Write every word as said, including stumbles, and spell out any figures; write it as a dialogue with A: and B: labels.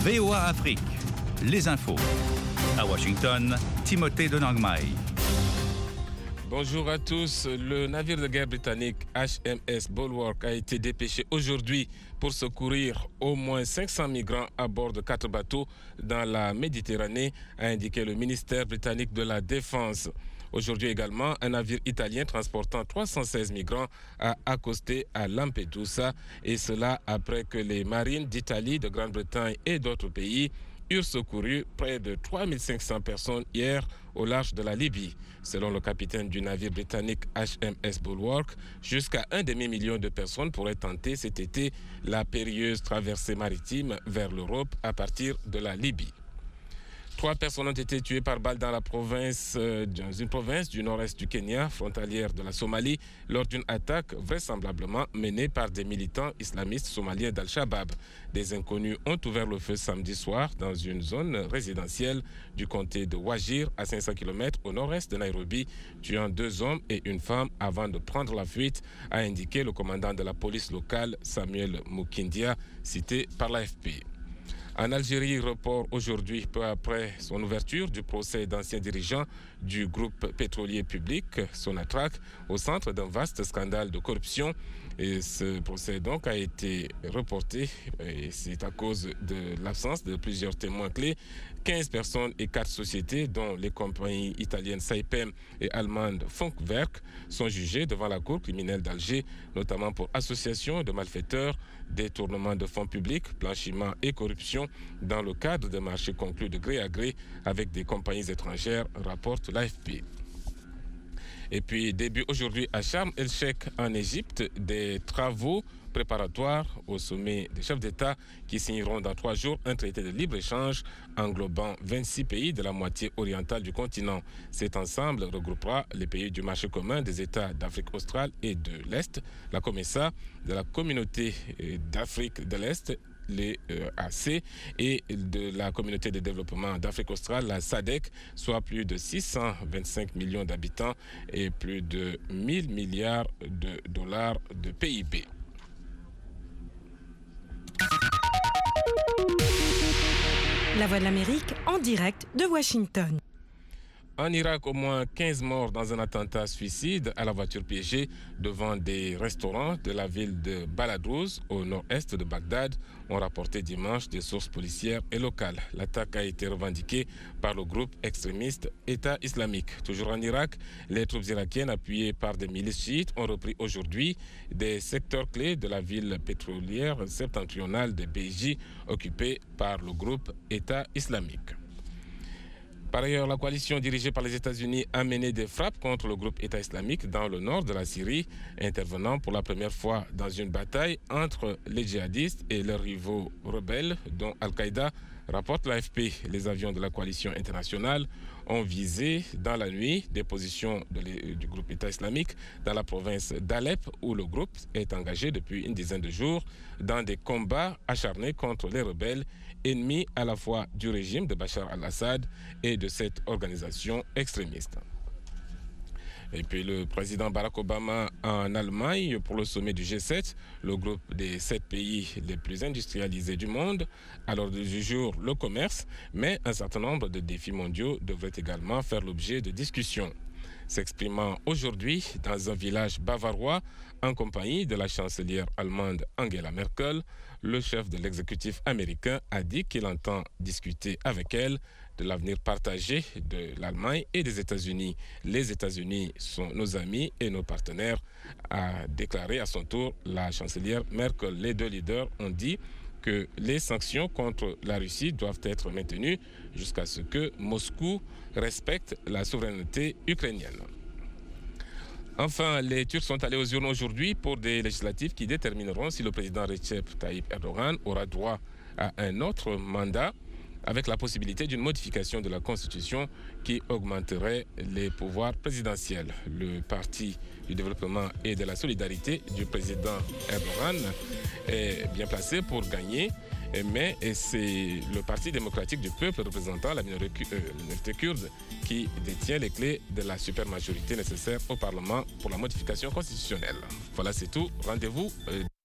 A: V O A Afrique, les infos. À Washington, Timothée de Nangmai.
B: Bonjour à tous. Le navire de guerre britannique H M S Bulwark a été dépêché aujourd'hui pour secourir au moins cinq cents migrants à bord de quatre bateaux dans la Méditerranée, a indiqué le ministère britannique de la Défense. Aujourd'hui également, un navire italien transportant trois cent seize migrants a accosté à Lampedusa, et cela après que les marines d'Italie, de Grande-Bretagne et d'autres pays eurent secouru près de trois mille cinq cents personnes hier au large de la Libye. Selon le capitaine du navire britannique H M S Bulwark, jusqu'à un demi-million de personnes pourraient tenter cet été la périlleuse traversée maritime vers l'Europe à partir de la Libye. Trois personnes ont été tuées par balle dans la province, euh, dans une province du nord-est du Kenya, frontalière de la Somalie, lors d'une attaque vraisemblablement menée par des militants islamistes somaliens d'Al-Shabaab. Des inconnus ont ouvert le feu samedi soir dans une zone résidentielle du comté de Wajir, à cinq cents kilomètres au nord-est de Nairobi, tuant deux hommes et une femme avant de prendre la fuite, a indiqué le commandant de la police locale, Samuel Mukindia, cité par l'A F P. En Algérie, report aujourd'hui, peu après son ouverture du procès d'anciens dirigeants du groupe pétrolier public Sonatrach au centre d'un vaste scandale de corruption. Et ce procès donc a été reporté, et c'est à cause de l'absence de plusieurs témoins clés. quinze personnes et quatre sociétés, dont les compagnies italiennes Saipem et allemandes Funkwerk, sont jugées devant la cour criminelle d'Alger, notamment pour association de malfaiteurs, détournement de fonds publics, blanchiment et corruption dans le cadre de marchés conclus de gré à gré avec des compagnies étrangères, rapporte l'A F P. Et puis, début aujourd'hui à Sharm el-Sheikh en Égypte, des travaux préparatoires au sommet des chefs d'État qui signeront dans trois jours un traité de libre-échange englobant vingt-six pays de la moitié orientale du continent. Cet ensemble regroupera les pays du marché commun des États d'Afrique australe et de l'Est, la COMESA, de la communauté d'Afrique de l'Est, les euh, A C, et de la communauté de développement d'Afrique australe, la S A D C, soit plus de six cent vingt-cinq millions d'habitants et plus de mille milliards de dollars de P I B.
C: La Voix de l'Amérique en direct de Washington.
B: En Irak, au moins quinze morts dans un attentat suicide à la voiture piégée devant des restaurants de la ville de Baladrouz, au nord-est de Bagdad, ont rapporté dimanche des sources policières et locales. L'attaque a été revendiquée par le groupe extrémiste État islamique. Toujours en Irak, les troupes irakiennes appuyées par des milices chiites ont repris aujourd'hui des secteurs clés de la ville pétrolière septentrionale de Béji, occupée par le groupe État islamique. Par ailleurs, la coalition dirigée par les États-Unis a mené des frappes contre le groupe État islamique dans le nord de la Syrie, intervenant pour la première fois dans une bataille entre les djihadistes et leurs rivaux rebelles, dont Al-Qaïda, rapporte l'A F P. Les avions de la coalition internationale ont visé dans la nuit des positions de du groupe État islamique dans la province d'Alep, où le groupe est engagé depuis une dizaine de jours dans des combats acharnés contre les rebelles, ennemis à la fois du régime de Bachar al-Assad et de cette organisation extrémiste. Et puis le président Barack Obama en Allemagne pour le sommet du G sept, le groupe des sept pays les plus industrialisés du monde. À l'ordre du jour, le commerce, mais un certain nombre de défis mondiaux devraient également faire l'objet de discussions. S'exprimant aujourd'hui dans un village bavarois en compagnie de la chancelière allemande Angela Merkel, le chef de l'exécutif américain a dit qu'il entend discuter avec elle de l'avenir partagé de l'Allemagne et des États-Unis. Les États-Unis sont nos amis et nos partenaires, a déclaré à son tour la chancelière Merkel. Les deux leaders ont dit que les sanctions contre la Russie doivent être maintenues jusqu'à ce que Moscou respecte la souveraineté ukrainienne. Enfin, les Turcs sont allés aux urnes aujourd'hui pour des législatives qui détermineront si le président Recep Tayyip Erdogan aura droit à un autre mandat, avec la possibilité d'une modification de la Constitution qui augmenterait les pouvoirs présidentiels. Le Parti du développement et de la solidarité du président Erdogan est bien placé pour gagner, mais c'est le Parti démocratique du peuple représentant la minorité kurde qui détient les clés de la supermajorité nécessaire au Parlement pour la modification constitutionnelle. Voilà, c'est tout. Rendez-vous.